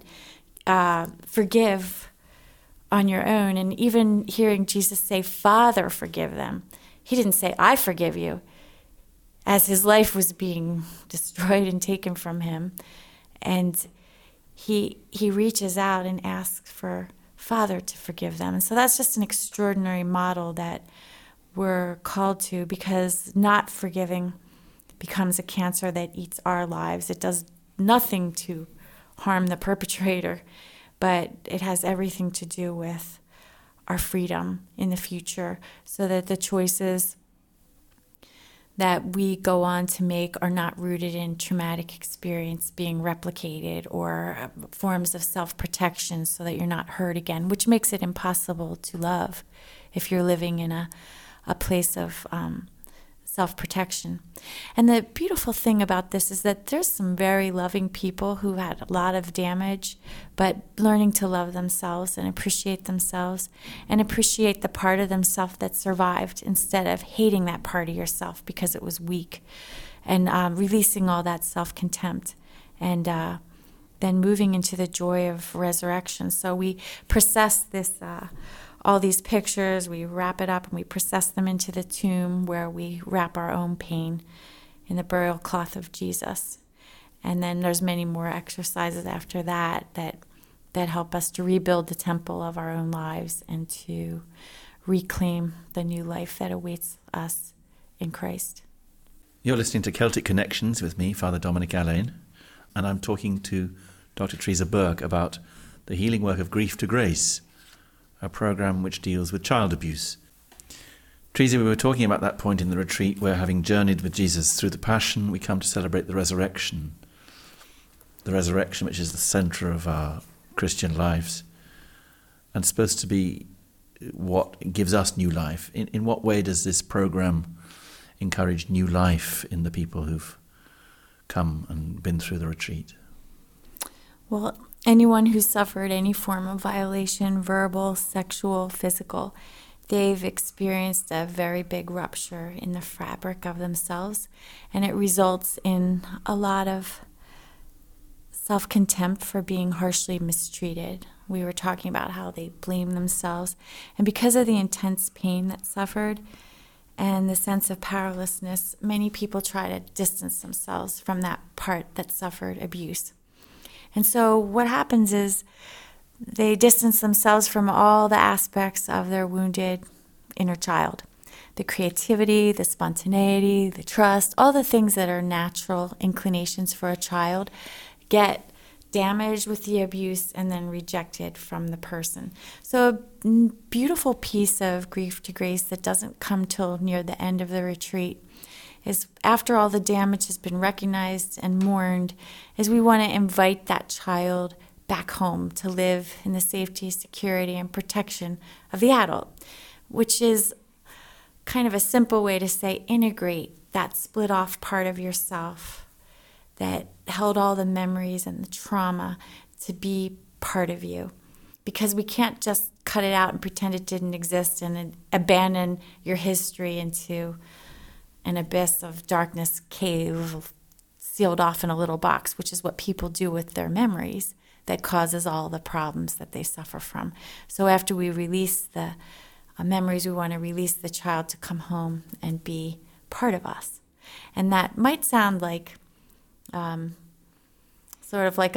forgive on your own. And even hearing Jesus say, Father, forgive them. He didn't say, I forgive you, as his life was being destroyed and taken from him. And he reaches out and asks for Father to forgive them. And so that's just an extraordinary model that we're called to, because not forgiving becomes a cancer that eats our lives. It does nothing to harm the perpetrator, but it has everything to do with our freedom in the future, so that the choices that we go on to make are not rooted in traumatic experience being replicated or forms of self-protection so that you're not hurt again, which makes it impossible to love if you're living in a place of self-protection. And the beautiful thing about this is that there's some very loving people who had a lot of damage, but learning to love themselves and appreciate themselves and appreciate the part of themselves that survived, instead of hating that part of yourself because it was weak, and releasing all that self-contempt, and then moving into the joy of resurrection. So we process this all these pictures, we wrap it up and we process them into the tomb, where we wrap our own pain in the burial cloth of Jesus. And then there's many more exercises after that help us to rebuild the temple of our own lives and to reclaim the new life that awaits us in Christ. You're listening to Celtic Connections with me, Father Dominic Allain, and I'm talking to Dr. Teresa Burke about the healing work of Grief to Grace, a program which deals with child abuse. Teresa, we were talking about that point in the retreat where, having journeyed with Jesus through the Passion, we come to celebrate the resurrection. The resurrection, which is the centre of our Christian lives and supposed to be what gives us new life. In what way does this program encourage new life in the people who've come and been through the retreat? Well, anyone who's suffered any form of violation, verbal, sexual, physical, they've experienced a very big rupture in the fabric of themselves, and it results in a lot of self-contempt for being harshly mistreated. We were talking about how they blame themselves, and because of the intense pain that's suffered and the sense of powerlessness, many people try to distance themselves from that part that suffered abuse. And so what happens is they distance themselves from all the aspects of their wounded inner child. The creativity, the spontaneity, the trust, all the things that are natural inclinations for a child get damaged with the abuse and then rejected from the person. So a beautiful piece of Grief to Grace that doesn't come till near the end of the retreat is, after all the damage has been recognized and mourned, is we want to invite that child back home to live in the safety, security, and protection of the adult, which is kind of a simple way to say integrate that split off part of yourself that held all the memories and the trauma to be part of you. Because we can't just cut it out and pretend it didn't exist and abandon your history into an abyss of darkness, cave, sealed off in a little box, which is what people do with their memories that causes all the problems that they suffer from. So after we release the memories, we want to release the child to come home and be part of us. And that might sound like sort of like a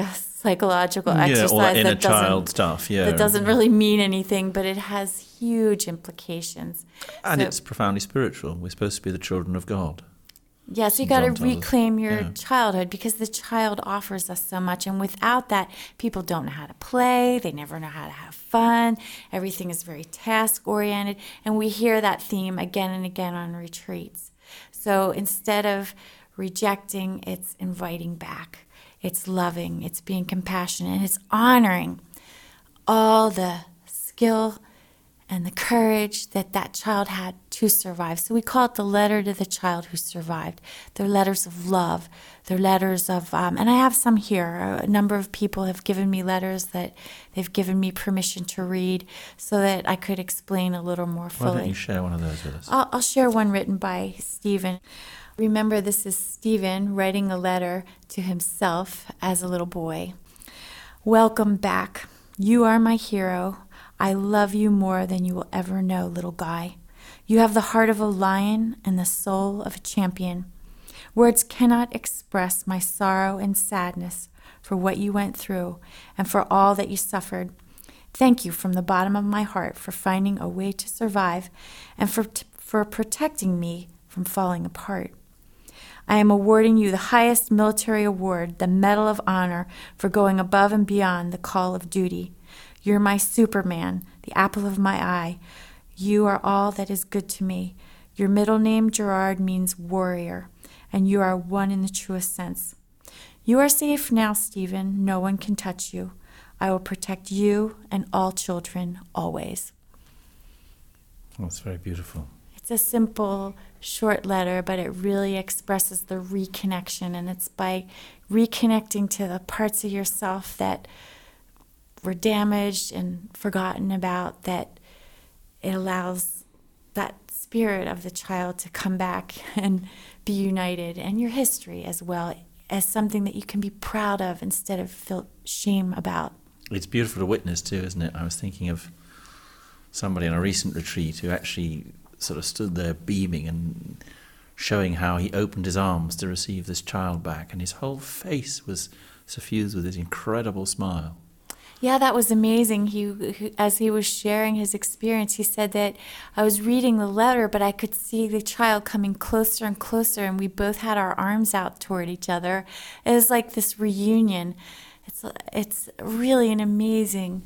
psychological Yeah, exercise all that inner that doesn't child stuff, yeah. that doesn't really mean anything, but it has huge implications. And So- it's profoundly spiritual. We're supposed to be the children of God. Yeah, so you St. got to John tells us. reclaim your Yeah. childhood, because the child offers us so much. And without that, people don't know how to play. They never know how to have fun. Everything is very task-oriented. And we hear that theme again and again on retreats. So instead of rejecting, it's inviting back. It's loving. It's being compassionate. And it's honoring all the skill and the courage that that child had to survive. So we call it the letter to the child who survived. They're letters of love. They're letters of, and I have some here. A number of people have given me letters that they've given me permission to read so that I could explain a little more Why fully. don't you share one of those with us? I'll share one written by Stephen. Remember, this is Stephen writing a letter to himself as a little boy. Welcome back. You are my hero. I love you more than you will ever know, little guy. You have the heart of a lion and the soul of a champion. Words cannot express my sorrow and sadness for what you went through and for all that you suffered. Thank you from the bottom of my heart for finding a way to survive and for protecting me from falling apart. I am awarding you the highest military award, the Medal of Honor, for going above and beyond the call of duty. You're my Superman, the apple of my eye. You are all that is good to me. Your middle name, Gerard, means warrior, and you are one in the truest sense. You are safe now, Stephen. No one can touch you. I will protect you and all children always. That's very beautiful. It's a simple, short letter, but it really expresses the reconnection, and it's by reconnecting to the parts of yourself that were damaged and forgotten about that it allows that spirit of the child to come back and be united, and your history as well, as something that you can be proud of instead of feel shame about. It's beautiful to witness too, isn't it? I was thinking of somebody on a recent retreat who actually sort of stood there beaming and showing how he opened his arms to receive this child back, and his whole face was suffused with this incredible smile. Yeah, that was amazing. He, as he was sharing his experience, he said that I was reading the letter, but I could see the child coming closer and closer, and we both had our arms out toward each other. It was like this reunion. It's really an amazing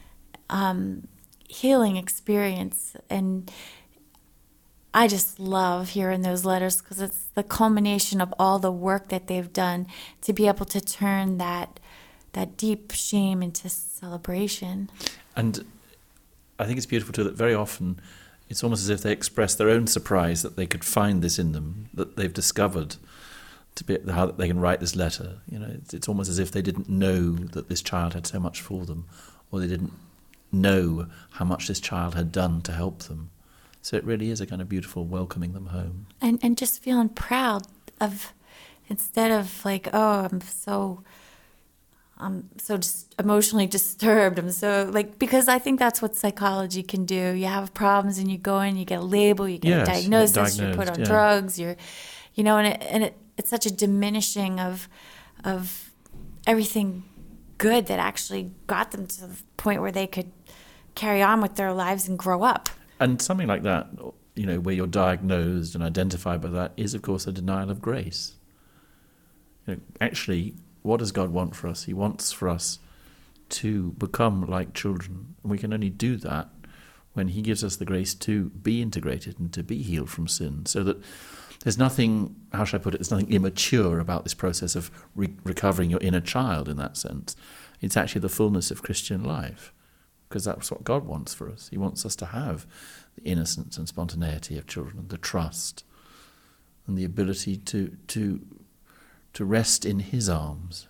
healing experience, and I just love hearing those letters because it's the culmination of all the work that they've done to be able to turn that deep shame into celebration. And I think it's beautiful too that very often it's almost as if they express their own surprise that they could find this in them, that they've discovered to be how they can write this letter. You know, it's almost as if they didn't know that this child had so much for them, or they didn't know how much this child had done to help them. So it really is a kind of beautiful welcoming them home. And just feeling proud of, instead of like, oh, I'm so just emotionally disturbed. I'm so like, because I think that's what psychology can do. You have problems and you go in, you get a label, you get a diagnosis, you're put on drugs, and it's such a diminishing of everything good that actually got them to the point where they could carry on with their lives and grow up. And something like that, you know, where you're diagnosed and identified by that is, of course, a denial of grace. You know, actually, what does God want for us? He wants for us to become like children. And we can only do that when he gives us the grace to be integrated and to be healed from sin. So that there's nothing, how should I put it, there's nothing immature about this process of recovering your inner child in that sense. It's actually the fullness of Christian life, because that's what God wants for us. He wants us to have the innocence and spontaneity of children, the trust and the ability to rest in his arms.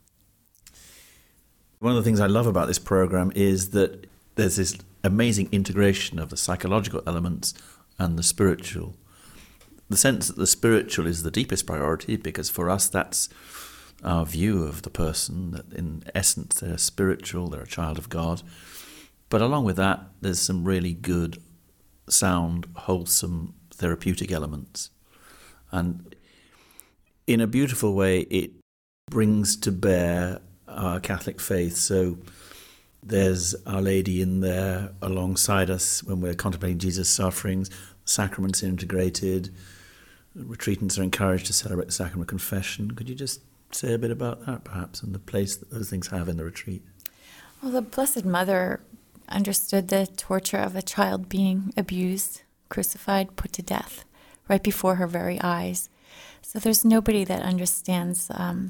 One of the things I love about this program is that there's this amazing integration of the psychological elements and the spiritual. The sense that the spiritual is the deepest priority, because for us that's our view of the person, that in essence they're spiritual, they're a child of God. But along with that, there's some really good, sound, wholesome, therapeutic elements. And in a beautiful way, it brings to bear our Catholic faith. So there's Our Lady in there alongside us when we're contemplating Jesus' sufferings. Sacraments are integrated. Retreatants are encouraged to celebrate the sacrament of confession. Could you just say a bit about that, perhaps, and the place that those things have in the retreat? Well, the Blessed Mother understood the torture of a child being abused, crucified, put to death, right before her very eyes. So there's nobody that understands,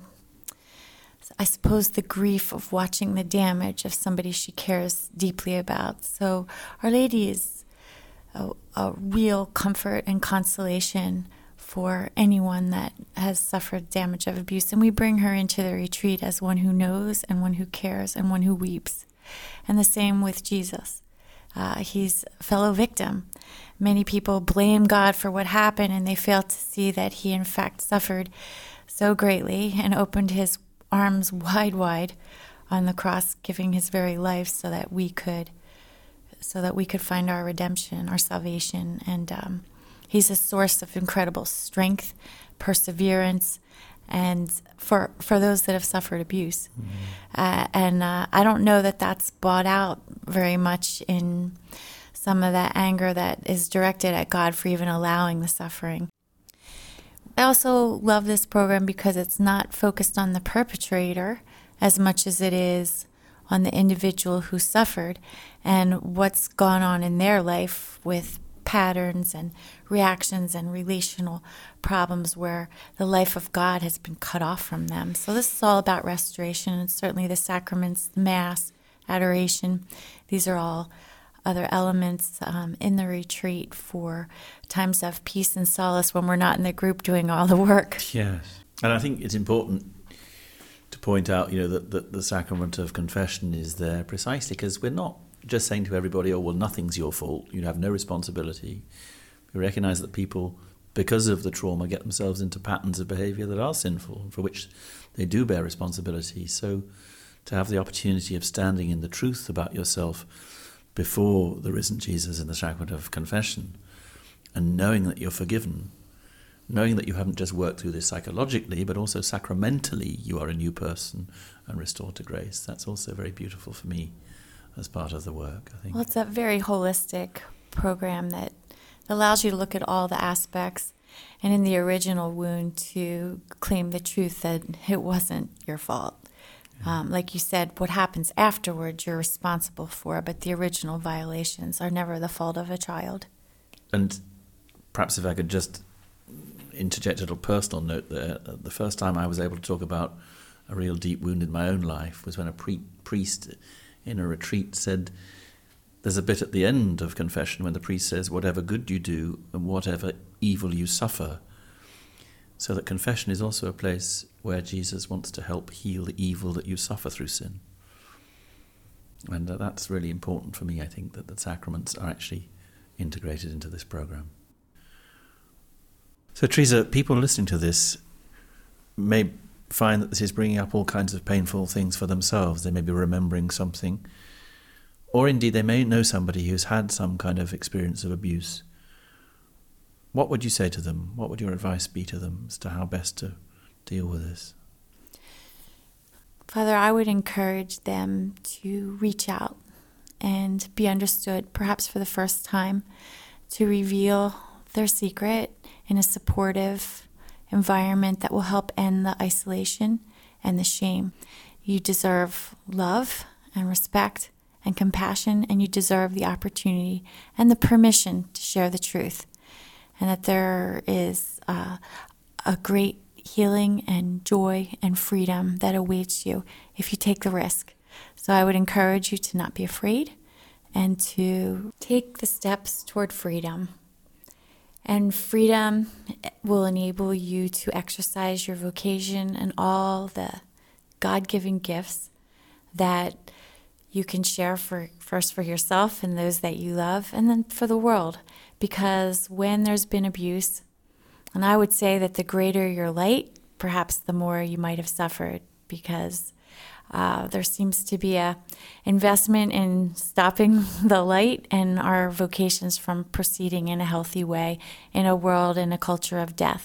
I suppose, the grief of watching the damage of somebody she cares deeply about. So Our Lady is a real comfort and consolation for anyone that has suffered damage of abuse. And we bring her into the retreat as one who knows and one who cares and one who weeps. And the same with Jesus. He's a fellow victim. Many people blame God for what happened, and they fail to see that he in fact suffered so greatly and opened his arms wide on the cross, giving his very life so that we could find our redemption, our salvation. And he's a source of incredible strength, perseverance, and for those that have suffered abuse. And I don't know that that's brought out very much in some of that anger that is directed at God for even allowing the suffering. I also love this program because it's not focused on the perpetrator as much as it is on the individual who suffered and what's gone on in their life with patterns and reactions and relational problems where the life of God has been cut off from them. So this is all about restoration, and certainly the sacraments, the Mass, adoration. These are all other elements in the retreat for times of peace and solace when we're not in the group doing all the work. Yes. And I think it's important to point out, that the sacrament of confession is there precisely because we're not just saying to everybody, oh, well, nothing's your fault. You have no responsibility. We recognize that people, because of the trauma, get themselves into patterns of behavior that are sinful, for which they do bear responsibility. So to have the opportunity of standing in the truth about yourself before the risen Jesus in the sacrament of confession and knowing that you're forgiven, knowing that you haven't just worked through this psychologically, but also sacramentally you are a new person and restored to grace. That's also very beautiful for me as part of the work, I think. Well, it's a very holistic program that allows you to look at all the aspects and in the original wound to claim the truth that it wasn't your fault. Like you said, what happens afterwards you're responsible for, but the original violations are never the fault of a child. And perhaps if I could just interject a little personal note there. The first time I was able to talk about a real deep wound in my own life was when a priest in a retreat said, there's a bit at the end of confession when the priest says, whatever good you do and whatever evil you suffer. So that confession is also a place where Jesus wants to help heal the evil that you suffer through sin. And that's really important for me, I think, that the sacraments are actually integrated into this program. So, Teresa, people listening to this may find that this is bringing up all kinds of painful things for themselves. They may be remembering something, or indeed they may know somebody who's had some kind of experience of abuse. What would you say to them? What would your advice be to them as to how best to deal with this? Father, I would encourage them to reach out and be understood, perhaps for the first time, to reveal their secret in a supportive environment that will help end the isolation and the shame. You deserve love and respect and compassion, and you deserve the opportunity and the permission to share the truth, and that there is a great healing and joy and freedom that awaits you if you take the risk. So I would encourage you to not be afraid and to take the steps toward freedom. And freedom will enable you to exercise your vocation and all the God-given gifts that you can share first for yourself and those that you love, and then for the world. Because when there's been abuse, and I would say that the greater your light, perhaps the more you might have suffered, because there seems to be a investment in stopping the light and our vocations from proceeding in a healthy way in a world and a culture of death.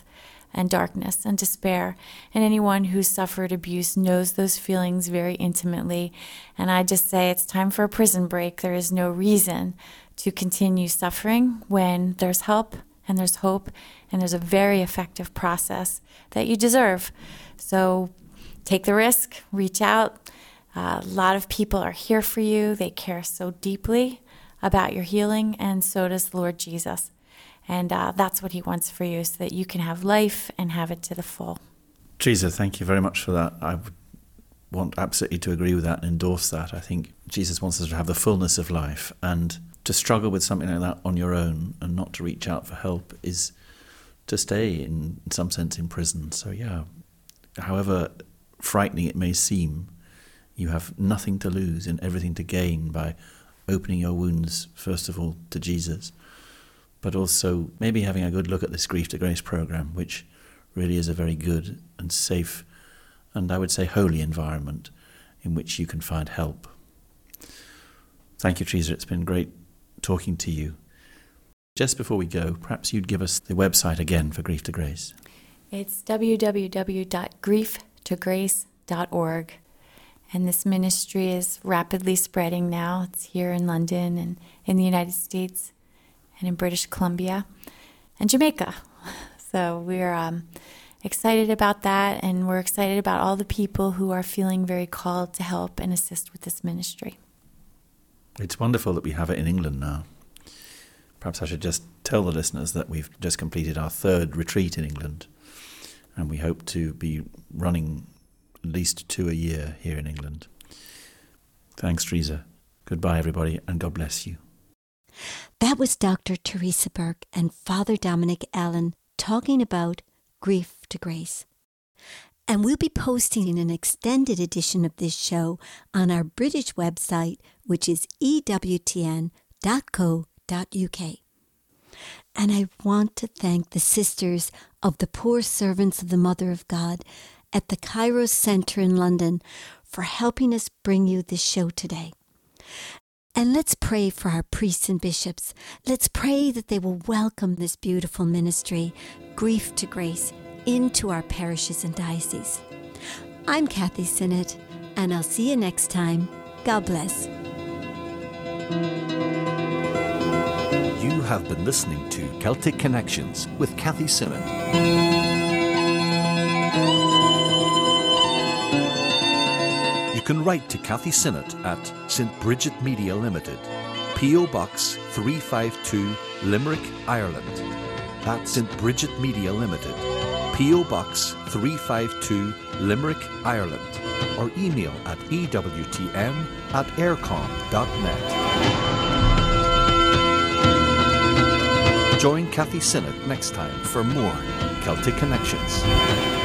and darkness and despair. And anyone who's suffered abuse knows those feelings very intimately. And I just say it's time for a prison break. There is no reason to continue suffering when there's help and there's hope and there's a very effective process that you deserve. So take the risk, reach out. A lot of people are here for you. They care so deeply about your healing, and so does the Lord Jesus. And that's what he wants for you, so that you can have life and have it to the full. Teresa, thank you very much for that. I would want absolutely to agree with that and endorse that. I think Jesus wants us to have the fullness of life, and to struggle with something like that on your own and not to reach out for help is to stay, in some sense, in prison. So yeah, however frightening it may seem, you have nothing to lose and everything to gain by opening your wounds, first of all, to Jesus, but also maybe having a good look at this Grief to Grace program, which really is a very good and safe and I would say holy environment in which you can find help. Thank you, Teresa. It's been great talking to you. Just before we go, perhaps you'd give us the website again for Grief to Grace. It's www.grieftogracetograce.org. And this ministry is rapidly spreading now. It's here in London and in the United States and in British Columbia and Jamaica. So we're excited about that, and we're excited about all the people who are feeling very called to help and assist with this ministry. It's wonderful that we have it in England now. Perhaps I should just tell the listeners that we've just completed our 3rd retreat in England, and we hope to be running at least 2 a year here in England. Thanks, Teresa. Goodbye, everybody, and God bless you. That was Dr. Teresa Burke and Father Dominic Allen talking about Grief to Grace. And we'll be posting an extended edition of this show on our British website, which is ewtn.co.uk. And I want to thank the sisters of the Poor Servants of the Mother of God at the Kairos Centre in London for helping us bring you this show today. And let's pray for our priests and bishops. Let's pray that they will welcome this beautiful ministry, Grief to Grace, into our parishes and dioceses. I'm Kathy Sinnott, and I'll see you next time. God bless. You have been listening to Celtic Connections with Kathy Sinnott. You can write to Kathy Sinnott at St Bridget Media Limited, P.O. Box 352, Limerick, Ireland. That's St Bridget Media Limited, P.O. Box 352, Limerick, Ireland. Or email at ewtn@aircom.net. Join Kathy Sinnott next time for more Celtic Connections.